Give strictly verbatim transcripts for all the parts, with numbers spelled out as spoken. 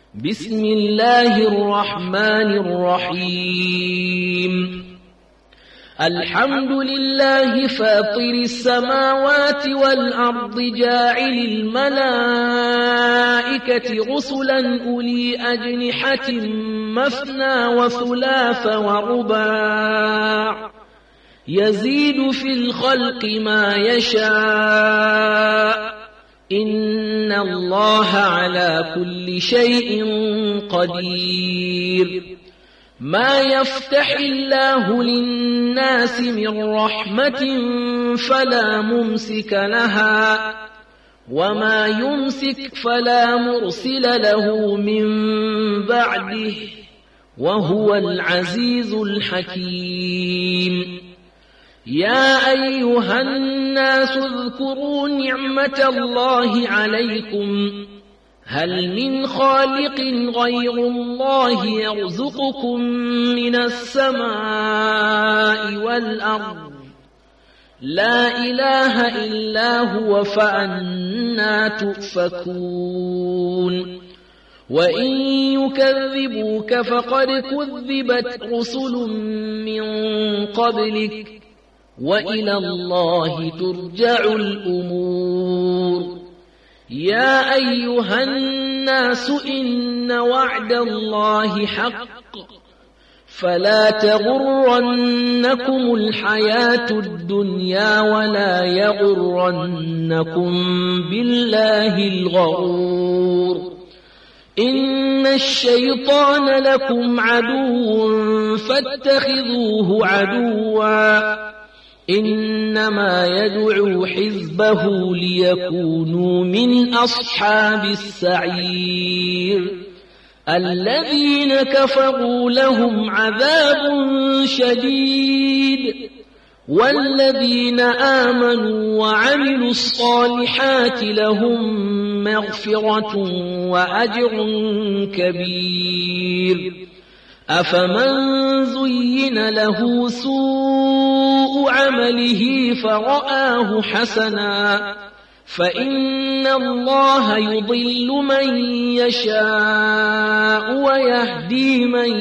بسم الله الرحمن الرحيم الحمد لله فاطر السماوات والأرض جاعل الملائكة رسلا أولي أجنحة مثنى وثلاث ورباع يزيد في الخلق ما يشاء إن الله على كل شيء قدير ما يفتح الله للناس من رحمة فلا ممسك لها وما يمسك فلا مرسل له من بعده وهو العزيز الحكيم يا أيها الناس اذكروا نعمة الله عليكم هل من خالق غير الله يرزقكم من السماء والأرض لا إله إلا هو فأنى تؤفكون وإن يكذبوك فقد كذبت رسل من قبلك وإلى الله ترجع الأمور يا أيها الناس إن وعد الله حق فلا تغرنكم الحياة الدنيا ولا يغرنكم بالله الغرور إن الشيطان لكم عدو فاتخذوه عدوا إنما يدعو حزبه ليكونوا من أصحاب السعير الذين كفروا لهم عذاب شديد والذين آمنوا وعملوا الصالحات لهم مغفرة وأجر كبير أفمن زين له سوء عمله فرآه حسنا فإن الله يضل من يشاء ويهدي من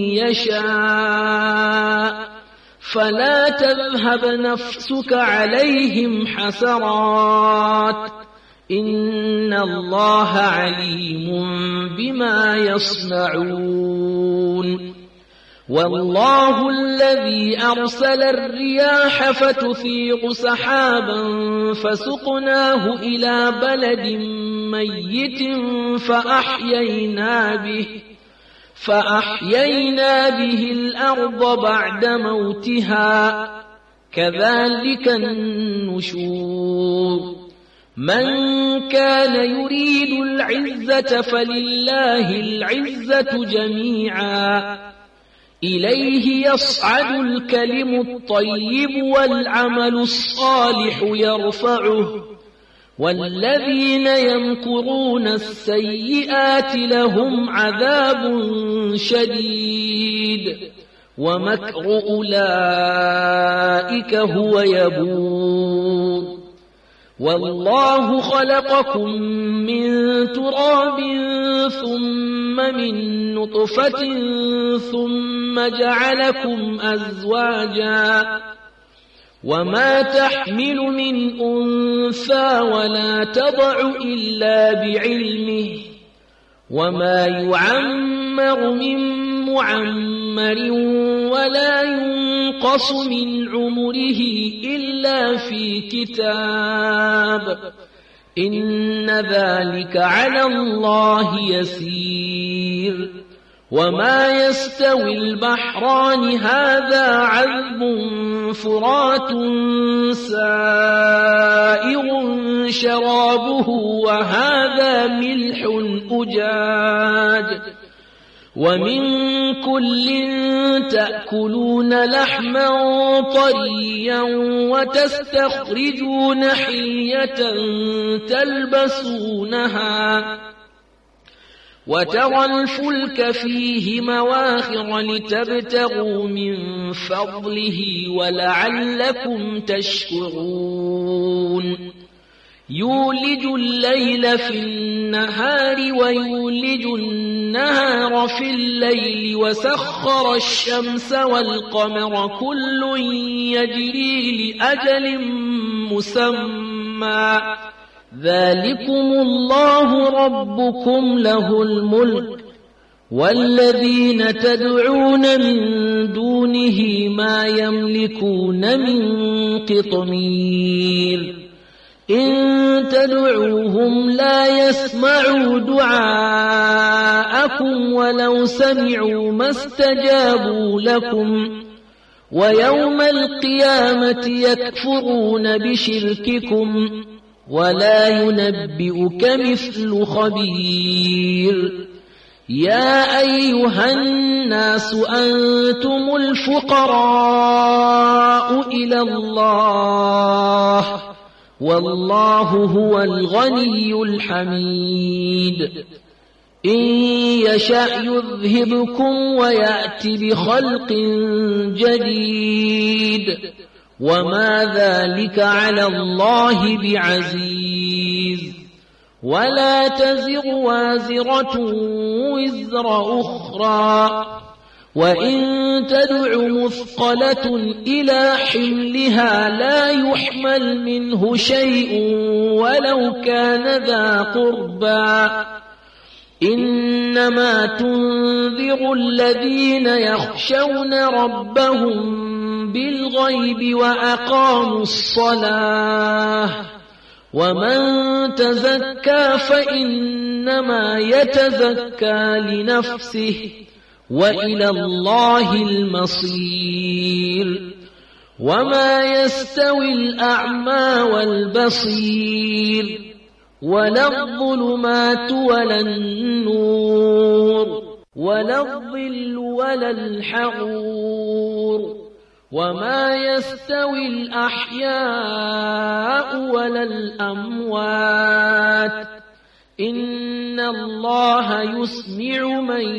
يشاء فلا تذهب نفسك عليهم حسرات إن الله عليم بما يصنعون والله الذي أرسل الرياح فتثير سحابا فسقناه إلى بلد ميت فأحيينا به فأحيينا به الأرض بعد موتها كذلك النشور من كان يريد العزة فلله العزة جميعا إليه يصعد الكلم الطيب والعمل الصالح يرفعه والذين يمكرون السيئات لهم عذاب شديد ومكر أولئك هو يبور والله خلقكم من تراب ثم من نطفة ثم جعلكم أزواجا وما تحمل من أنثى ولا تضع إلا بعلمه وما يعمر من معمر ولا ينقص من عمره إلا في كتاب إن ذلك على الله يسير وما يستوي البحران هذا عذب فرات سائغ شرابه وهذا ملح أجاج ومن كل تأكلون لحما طريا وتستخرجون حلية تلبسونها وترى الفلك فيه مواخر لتبتغوا من فضله ولعلكم تشكرون يولج الليل في النهار ويولج النهار في الليل وسخر الشمس والقمر كل يجري لأجل مسمى ذلكم الله ربكم له الملك والذين تدعون من دونه ما يملكون من قطمير إن تدعوهم لا يسمعوا دعاءكم ولو سمعوا ما استجابوا لكم ويوم القيامة يكفرون بشرككم ولا ينبئك مثل خبير يا أيها الناس أنتم الفقراء إلى الله والله هو الغني الحميد إن يشأ يذهبكم ويأتي بخلق جديد وما ذلك على الله بعزيز ولا تزر وازرة وزر أخرى وإن تدع مثقلة إلى حملها لا يحمل منه شيء ولو كان ذا قربى إنما تنذر الذين يخشون ربهم بالغيب وأقاموا الصلاة ومن تزكى فإنما يتزكى لنفسه وإلى الله المصير وما يستوي الأعمى والبصير ولا الظلمات ولا النور ولا الظل ولا الحرور وما يستوي الأحياء ولا الأموات إن الله يسمع من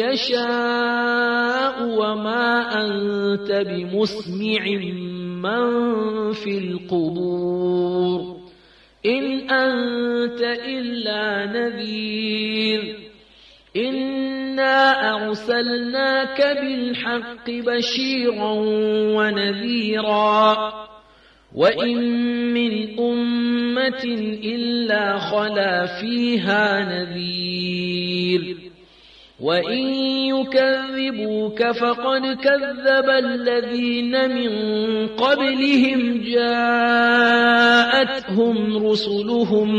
يشاء وما أنت بمسمع من في القبور إن أنت إلا نذير إنا أرسلناك بالحق بشيرا ونذيرا وإن من أمة إلا خلا فيها نذير وإن يكذبوك فقد كذب الذين من قبلهم جاءتهم رسلهم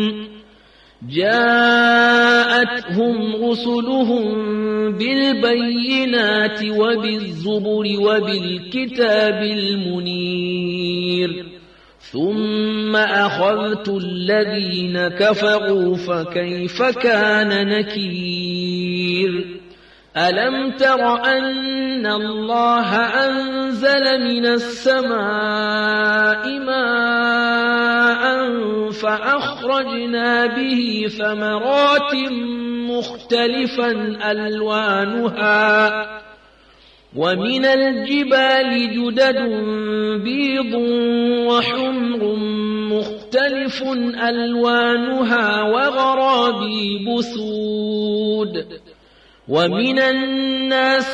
جاءتهم رسلهم بالبينات وبالزبر وبالكتاب المنير ثم أخذت الذين كفروا فكيف كان نكير ألم تر أن الله أنزل من السماء ماء فأخرجنا به ثمرات مختلفا ألوانها ومن الجبال جدد بيض وحمر مختلف ألوانها وغرابيب سود ومن الناس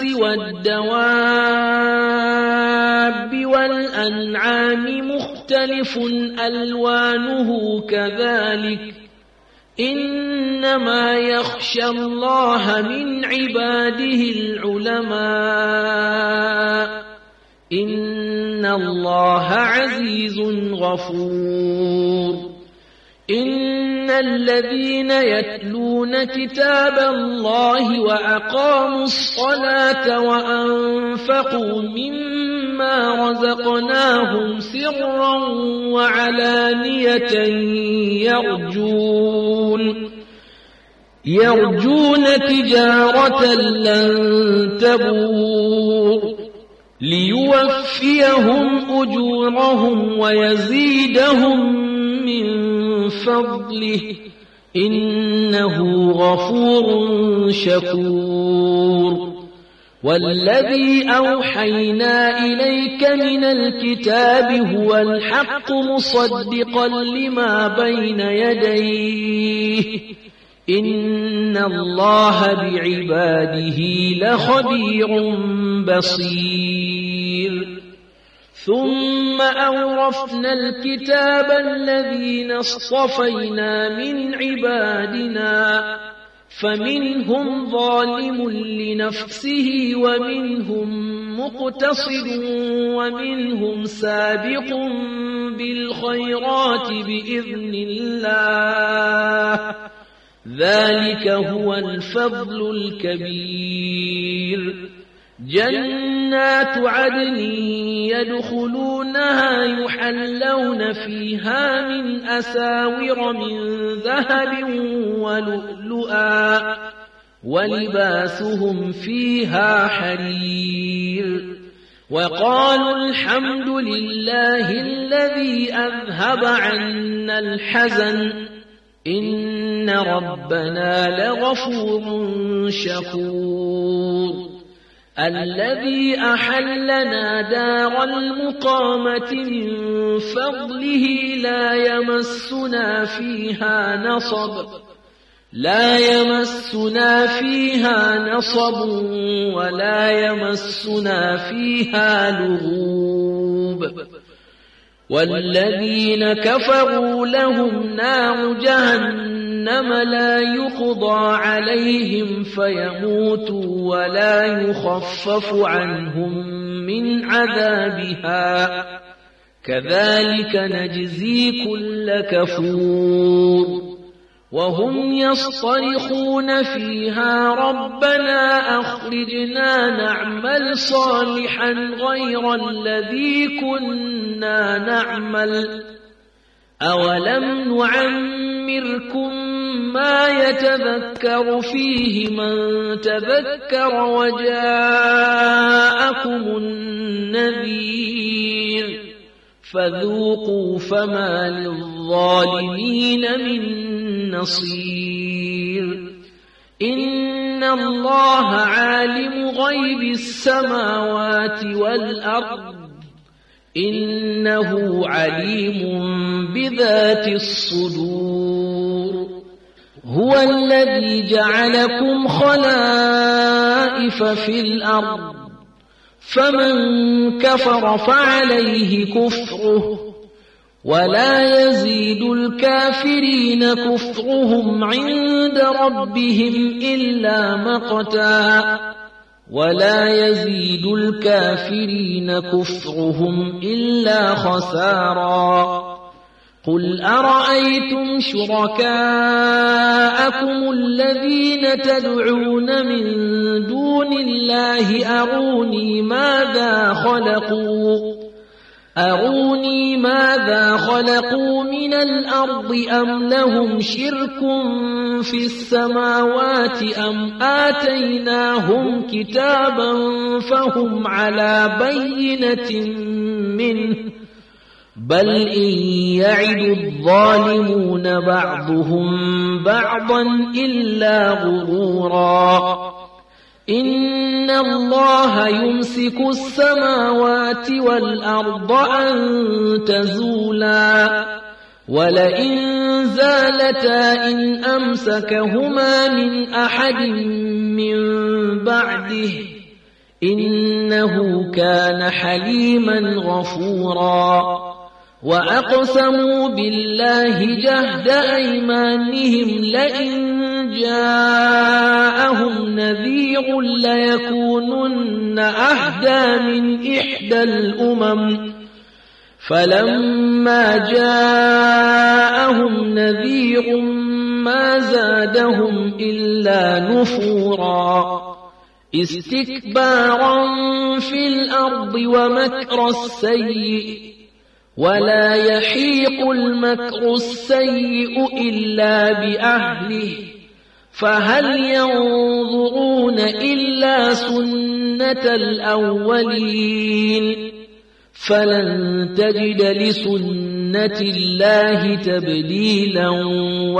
والدواب والأنعام مختلف ألوانه كذلك إنما يخشى الله من عباده العلماء إن الله عزيز غفور إن الذين يتلون كتاب الله وأقاموا الصلاة وأنفقوا مما رزقناهم سرا وعلانية يرجون يرجون تجارة لن تبور ليوفيهم أجورهم ويزيدهم من فضله إنه غفور شكور والذي أوحينا إليك من الكتاب هو الحق مصدقا لما بين يديه إن الله بعباده لخبير بصير ثم أورثنا الكتاب الذين اصطفينا من عبادنا فمنهم ظالم لنفسه ومنهم مقتصد ومنهم سابق بالخيرات بإذن الله ذلك هو الفضل الكبير جنات عدن يدخلونها يحلون فيها من أساور من ذهب ولؤلؤا ولباسهم فيها حرير وقالوا الحمد لله الذي أذهب عنا الحزن إن ربنا لغفور شكور الذي أحلنا دار المقامة من فضله لا يمسنا فيها نصب لا يمسنا فيها نصب ولا يمسنا فيها لغوب والذين كفروا لهم نار جهنم لا يقضى عليهم فيموتوا ولا يخفف عنهم من عذابها كذلك نجزي كل كفور وهم يصطرخون فيها ربنا أخرجنا نعمل صالحا غير الذي كنا نعمل أولم نعمركم ما يتذكر فيه من تذكر وجاءكم النذير فذوقوا فما للظالمين من نصير إن الله عالم غيب السماوات والأرض إنه عليم بذات الصدور هو الذي جعلكم خلائف في الأرض فمن كفر فعليه كفره ولا يزيد الكافرين كفرهم عند ربهم إلا مقتا ولا يزيد الكافرين كفرهم إلا خسارا قل أرأيتم شركاءكم الذين تدعون من دون الله أروني ماذا خلقوا أروني ماذا خلقوا من الأرض أم لهم شرك في السماوات أم آتيناهم كتابا فهم على بينة منه بل إن يعد الظالمون بعضهم بعضا إلا غرورا إن الله يمسك السماوات والأرض أن تزولا ولئن زالتا إن أمسكهما من أحد من بعده إنه كان حليما غفورا وأقسموا بالله جهد أيمانهم لئن جاءهم نذير ليكونن أهدى من إحدى الأمم فلما جاءهم نذير ما زادهم إلا نفورا استكبارا في الأرض ومكر السيء ولا يحيق المكر السيء إلا بأهله فهل ينظرون إلا سنة الأولين فلن تجد لسنة الله تبديلا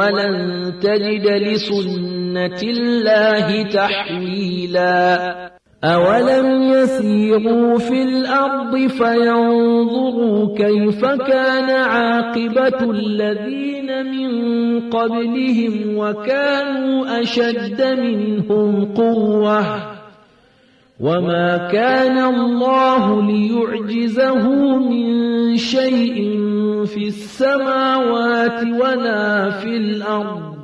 ولن تجد لسنة الله تحويلا أولم يسيروا في الأرض فينظروا كيف كان عاقبة الذين من قبلهم وكانوا أشد منهم قوة وما كان الله ليعجزه من شيء في السماوات ولا في الأرض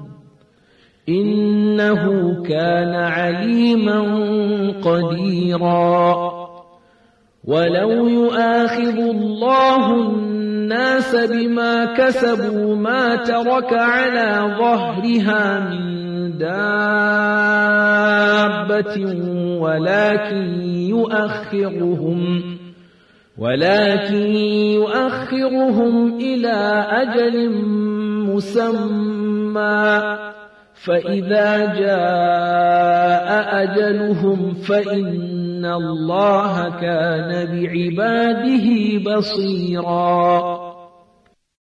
إنه كان عليما قديرا ولو يؤاخذ الله الناس بما كسبوا ما ترك على ظهرها من دابة ولكن يؤخرهم ولكن يؤخرهم إلى أجل مسمى فإذا جاء أجلهم فإن الله كان بعباده بصيرا